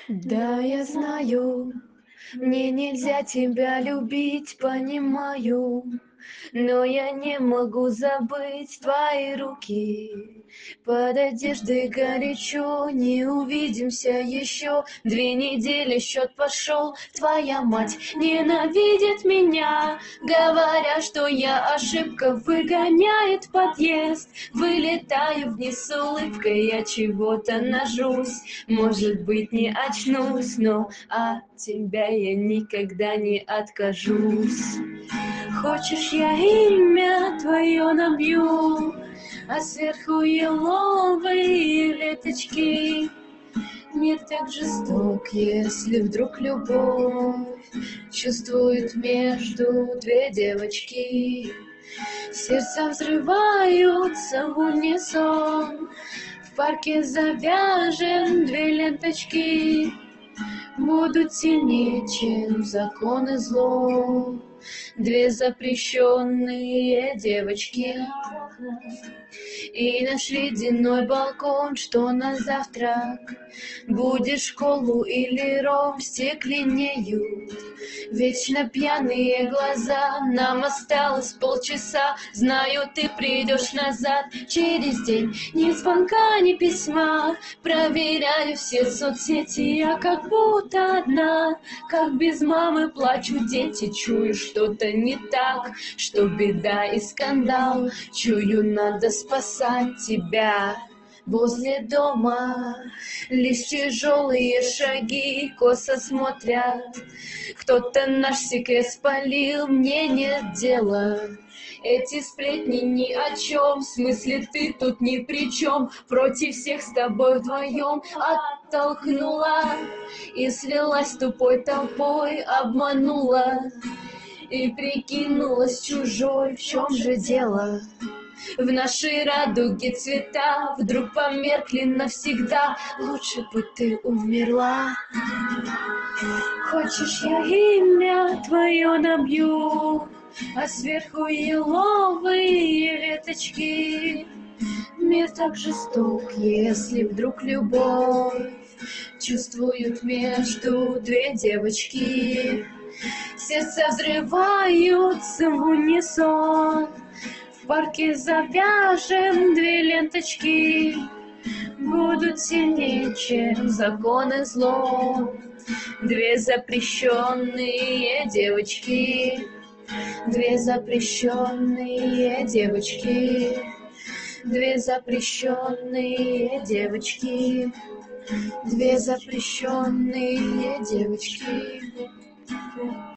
Да, я знаю, мне нельзя тебя любить, понимаю, но я не могу забыть твои руки. Под одеждой горячо, не увидимся еще. 2 недели, счет пошел, твоя мать ненавидит меня, говоря, что я ошибка, выгоняет в подъезд. Вылетаю вниз с улыбкой, я чего-то нажусь, может быть, не очнусь, но от тебя я никогда не откажусь. Хочешь, я имя твое набью, а сверху еловые веточки. Мир так жесток, если вдруг любовь чувствует между 2 девочки. Сердца взрываются в унисон, в парке завяжем 2 ленточки. Будут сильнее, чем законы зло, 2 запрещенные девочки. И наш ледяной балкон, что на завтрак будет, школу или ром, стекленеют вечно пьяные глаза. Нам осталось полчаса, знаю, ты придешь назад через день. Ни звонка, ни письма, проверяю все соцсети, я как будто одна, как без мамы плачут дети. Чую, что-то не так, что беда и скандал. Чую, надо спасать тебя. Возле дома лишь тяжелые шаги косо смотрят. Кто-то наш секрет спалил, мне нет дела. Эти сплетни ни о чем, в смысле ты тут ни при чем. Против всех с тобой вдвоем оттолкнула и слилась тупой толпой, обманула и прикинулась чужой. В чем же дело? В нашей радуге цвета вдруг померкли навсегда. Лучше бы ты умерла. Хочешь, я имя твое набью, а сверху еловые веточки. Мир так жесток, если вдруг любовь чувствуют между 2 девочки. Сердца взрываются в унисон, в парке завяжем 2 ленточки. Будут сильнее, чем законы зло, 2 запрещенные девочки. 2 запрещенные девочки. 2 запрещенные девочки. 2 запрещенные девочки.